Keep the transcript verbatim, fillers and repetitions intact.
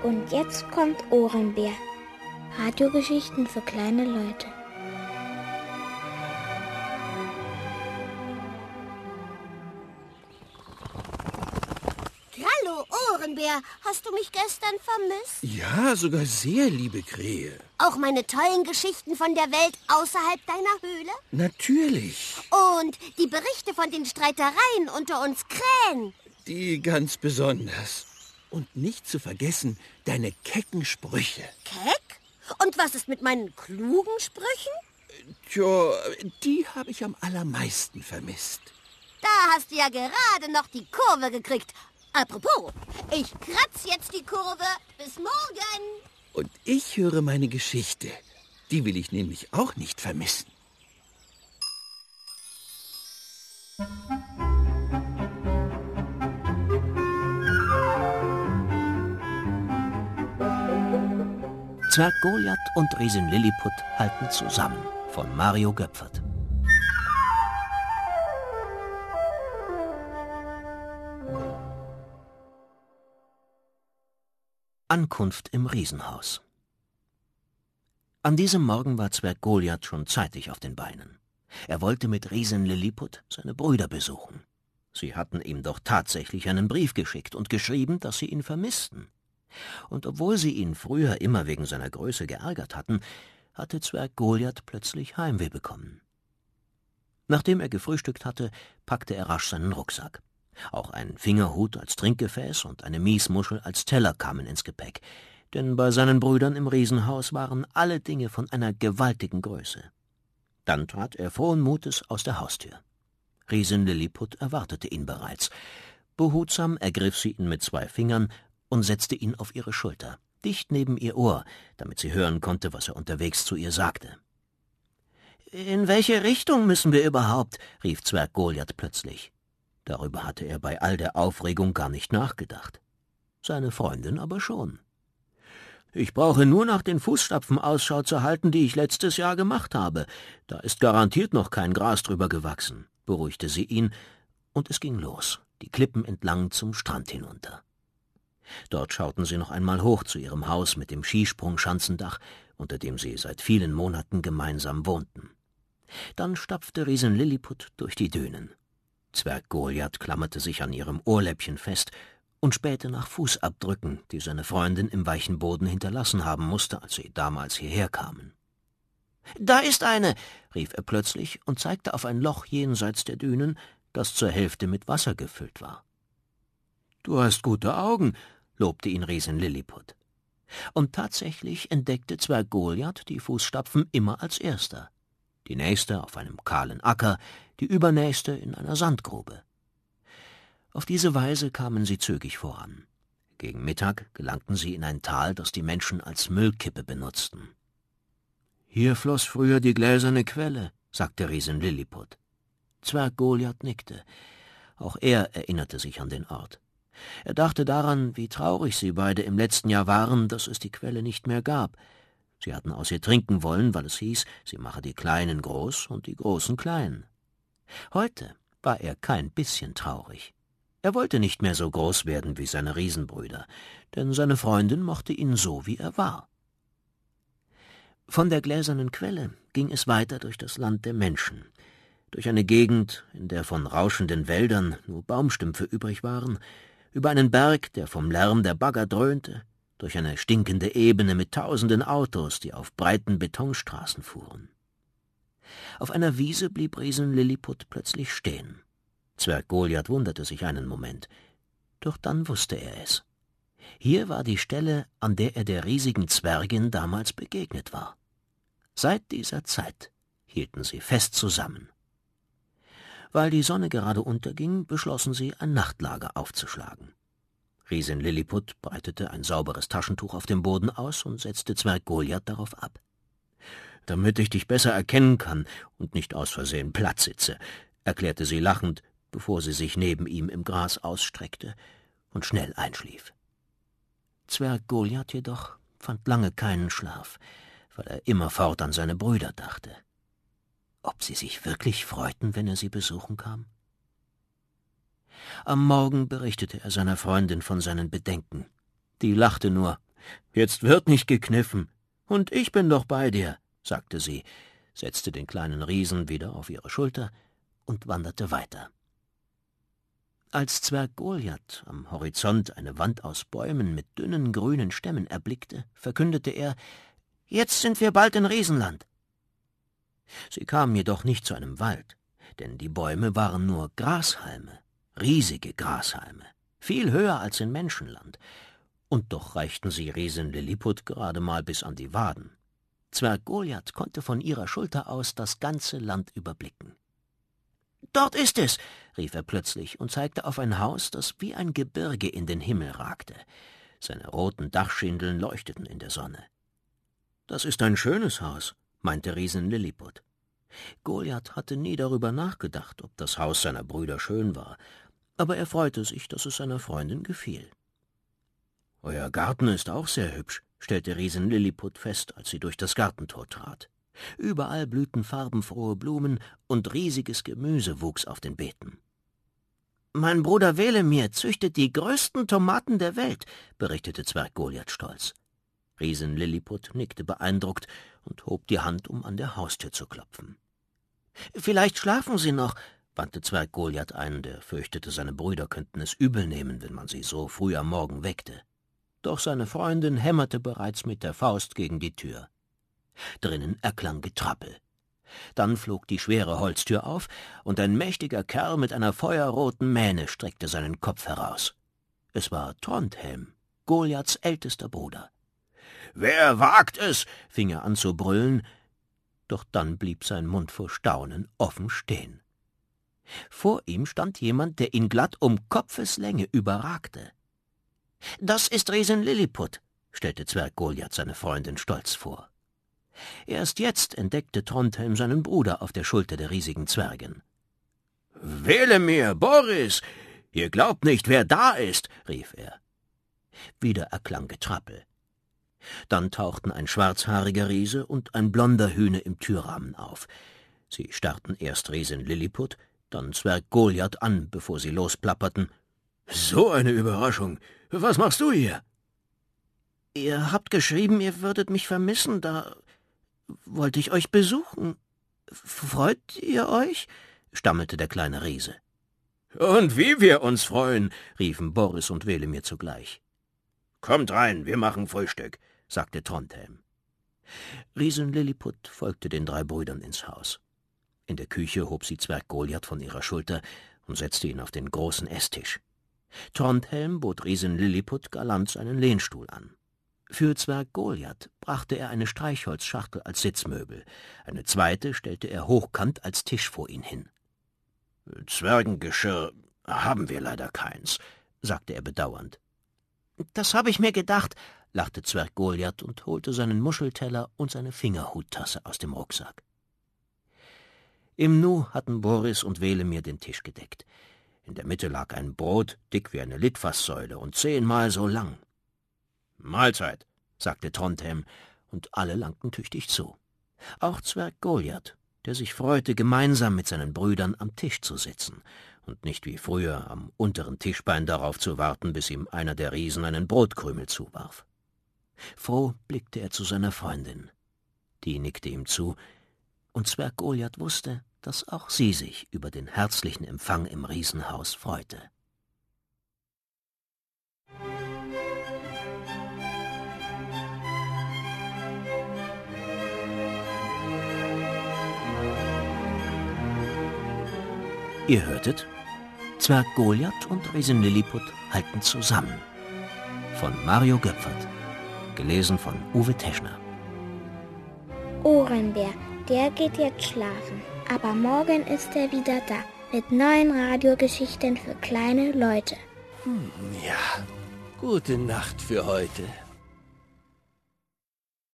Und jetzt kommt Ohrenbär. Radiogeschichten für kleine Leute. Hallo, Ohrenbär. Hast du mich gestern vermisst? Ja, sogar sehr, liebe Krähe. Auch meine tollen Geschichten von der Welt außerhalb deiner Höhle? Natürlich. Und die Berichte von den Streitereien unter uns Krähen? Die ganz besonders. Und nicht zu vergessen, deine kecken Sprüche. Keck? Und was ist mit meinen klugen Sprüchen? Tja, die habe ich am allermeisten vermisst. Da hast du ja gerade noch die Kurve gekriegt. Apropos, ich kratz jetzt die Kurve. Bis morgen. Und ich höre meine Geschichte. Die will ich nämlich auch nicht vermissen. Zwerg Goliath und Riesin Lilliput halten zusammen. Von Mario Göpfert. Ankunft im Riesenhaus. An diesem Morgen war Zwerg Goliath schon zeitig auf den Beinen. Er wollte mit Riesin Lilliput seine Brüder besuchen. Sie hatten ihm doch tatsächlich einen Brief geschickt und geschrieben, dass sie ihn vermissten. Und obwohl sie ihn früher immer wegen seiner Größe geärgert hatten, hatte Zwerg Goliath plötzlich Heimweh bekommen. Nachdem er gefrühstückt hatte, packte er rasch seinen Rucksack. Auch ein Fingerhut als Trinkgefäß und eine Miesmuschel als Teller kamen ins Gepäck, denn bei seinen Brüdern im Riesenhaus waren alle Dinge von einer gewaltigen Größe. Dann trat er frohen Mutes aus der Haustür. Riesin Lilliput erwartete ihn bereits. Behutsam ergriff sie ihn mit zwei Fingern und setzte ihn auf ihre Schulter, dicht neben ihr Ohr, damit sie hören konnte, was er unterwegs zu ihr sagte. »In welche Richtung müssen wir überhaupt?« rief Zwerg Goliath plötzlich. Darüber hatte er bei all der Aufregung gar nicht nachgedacht. Seine Freundin aber schon. »Ich brauche nur nach den Fußstapfen Ausschau zu halten, die ich letztes Jahr gemacht habe. Da ist garantiert noch kein Gras drüber gewachsen«, beruhigte sie ihn, und es ging los, die Klippen entlang zum Strand hinunter. Dort schauten sie noch einmal hoch zu ihrem Haus mit dem Skisprungschanzendach, unter dem sie seit vielen Monaten gemeinsam wohnten. Dann stapfte Riesin Lilliput durch die Dünen. Zwerg Goliath klammerte sich an ihrem Ohrläppchen fest und spähte nach Fußabdrücken, die seine Freundin im weichen Boden hinterlassen haben musste, als sie damals hierher kamen. »Da ist eine«, rief er plötzlich und zeigte auf ein Loch jenseits der Dünen, das zur Hälfte mit Wasser gefüllt war. »Du hast gute Augen«, lobte ihn Riesin Lilliput. Und tatsächlich entdeckte Zwerg Goliath die Fußstapfen immer als erster. Die nächste auf einem kahlen Acker, die übernächste in einer Sandgrube. Auf diese Weise kamen sie zügig voran. Gegen Mittag gelangten sie in ein Tal, das die Menschen als Müllkippe benutzten. »Hier floss früher die gläserne Quelle«, sagte Riesin Lilliput. Zwerg Goliath nickte. Auch er erinnerte sich an den Ort. Er dachte daran, wie traurig sie beide im letzten Jahr waren, dass es die Quelle nicht mehr gab. Sie hatten aus ihr trinken wollen, weil es hieß, sie mache die Kleinen groß und die Großen klein. Heute war er kein bisschen traurig. Er wollte nicht mehr so groß werden wie seine Riesenbrüder, denn seine Freundin mochte ihn so, wie er war. Von der gläsernen Quelle ging es weiter durch das Land der Menschen, durch eine Gegend, in der von rauschenden Wäldern nur Baumstümpfe übrig waren, über einen Berg, der vom Lärm der Bagger dröhnte, durch eine stinkende Ebene mit tausenden Autos, die auf breiten Betonstraßen fuhren. Auf einer Wiese blieb Riesin Lilliput plötzlich stehen. Zwerg Goliath wunderte sich einen Moment, doch dann wusste er es. Hier war die Stelle, an der er der riesigen Zwergin damals begegnet war. Seit dieser Zeit hielten sie fest zusammen. Weil die Sonne gerade unterging, beschlossen sie, ein Nachtlager aufzuschlagen. Riesin Lilliput breitete ein sauberes Taschentuch auf dem Boden aus und setzte Zwerg Goliath darauf ab. »Damit ich dich besser erkennen kann und nicht aus Versehen platt sitze«, erklärte sie lachend, bevor sie sich neben ihm im Gras ausstreckte und schnell einschlief. Zwerg Goliath jedoch fand lange keinen Schlaf, weil er immerfort an seine Brüder dachte. Ob sie sich wirklich freuten, wenn er sie besuchen kam? Am Morgen berichtete er seiner Freundin von seinen Bedenken. Die lachte nur. »Jetzt wird nicht gekniffen, und ich bin doch bei dir«, sagte sie, setzte den kleinen Riesen wieder auf ihre Schulter und wanderte weiter. Als Zwerg Goliath am Horizont eine Wand aus Bäumen mit dünnen grünen Stämmen erblickte, verkündete er: »Jetzt sind wir bald in Riesenland.« Sie kamen jedoch nicht zu einem Wald, denn die Bäume waren nur Grashalme, riesige Grashalme, viel höher als in Menschenland, und doch reichten sie Riesin Lilliput gerade mal bis an die Waden. Zwerg Goliath konnte von ihrer Schulter aus das ganze Land überblicken. »Dort ist es«, rief er plötzlich und zeigte auf ein Haus, das wie ein Gebirge in den Himmel ragte. Seine roten Dachschindeln leuchteten in der Sonne. »Das ist ein schönes Haus«, meinte Riesin Lilliput. Goliath hatte nie darüber nachgedacht, ob das Haus seiner Brüder schön war, aber er freute sich, dass es seiner Freundin gefiel. »Euer Garten ist auch sehr hübsch«, stellte Riesin Lilliput fest, als sie durch das Gartentor trat. Überall blühten farbenfrohe Blumen und riesiges Gemüse wuchs auf den Beeten. »Mein Bruder Welemir züchtet die größten Tomaten der Welt«, berichtete Zwerg Goliath stolz. Riesin Lilliput nickte beeindruckt und hob die Hand, um an der Haustür zu klopfen. »Vielleicht schlafen Sie noch«, wandte Zwerg Goliath ein, der fürchtete, seine Brüder könnten es übel nehmen, wenn man sie so früh am Morgen weckte. Doch seine Freundin hämmerte bereits mit der Faust gegen die Tür. Drinnen erklang Getrappel. Dann flog die schwere Holztür auf, und ein mächtiger Kerl mit einer feuerroten Mähne streckte seinen Kopf heraus. Es war Trondhelm, Goliaths ältester Bruder. »Wer wagt es?« fing er an zu brüllen, doch dann blieb sein Mund vor Staunen offen stehen. Vor ihm stand jemand, der ihn glatt um Kopfeslänge überragte. »Das ist Riesin Lilliput«, stellte Zwerg Goliath seine Freundin stolz vor. Erst jetzt entdeckte Trondhelm seinen Bruder auf der Schulter der riesigen Zwergin. »Welemir, Boris, ihr glaubt nicht, wer da ist«, rief er. Wieder erklang Getrappel. Dann tauchten ein schwarzhaariger Riese und ein blonder Hühne im Türrahmen auf. Sie starrten erst Riesin Lilliput, dann Zwerg Goliath an, bevor sie losplapperten. »So eine Überraschung! Was machst du hier?« »Ihr habt geschrieben, ihr würdet mich vermissen, da wollte ich euch besuchen. Freut ihr euch?« stammelte der kleine Riese. »Und wie wir uns freuen«, riefen Boris und Welemir zugleich. »Kommt rein, wir machen Frühstück«, sagte Trondhelm. Riesin Lilliput folgte den drei Brüdern ins Haus. In der Küche hob sie Zwerg Goliath von ihrer Schulter und setzte ihn auf den großen Esstisch. Trondhelm bot Riesin Lilliput galant seinen Lehnstuhl an. Für Zwerg Goliath brachte er eine Streichholzschachtel als Sitzmöbel, eine zweite stellte er hochkant als Tisch vor ihn hin. »Zwergengeschirr haben wir leider keins«, sagte er bedauernd. »Das habe ich mir gedacht«, lachte Zwerg Goliath und holte seinen Muschelteller und seine Fingerhuttasse aus dem Rucksack. Im Nu hatten Boris und Welemir den Tisch gedeckt. In der Mitte lag ein Brot, dick wie eine Litfaßsäule und zehnmal so lang. »Mahlzeit«, sagte Trondhelm, und alle langten tüchtig zu. Auch Zwerg Goliath, der sich freute, gemeinsam mit seinen Brüdern am Tisch zu sitzen und nicht wie früher am unteren Tischbein darauf zu warten, bis ihm einer der Riesen einen Brotkrümel zuwarf. Froh blickte er zu seiner Freundin. Die nickte ihm zu, und Zwerg Goliath wusste, dass auch sie sich über den herzlichen Empfang im Riesenhaus freute. Ihr hörtet Zwerg Goliath und Riesin Lilliput halten zusammen von Mario Göpfert, gelesen von Uwe Teschner. Ohrenbär, der geht jetzt schlafen, aber morgen ist er wieder da mit neuen Radiogeschichten für kleine Leute. Hm, ja, gute Nacht für heute.